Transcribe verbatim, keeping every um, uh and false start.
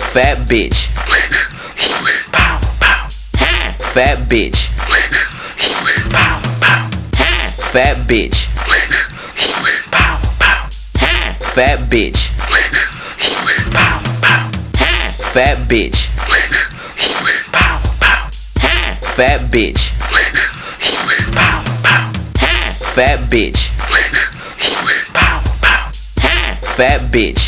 Fat bitch. Pow, pow. Fat bitch. Pow, pow. Fat bitch. Pow, pow. Fat bitch. Pow, pow. Fat bitch. Pow, pow. Fat bitch. Pow, pow. Fat bitch. Pow, pow. Fat bitch.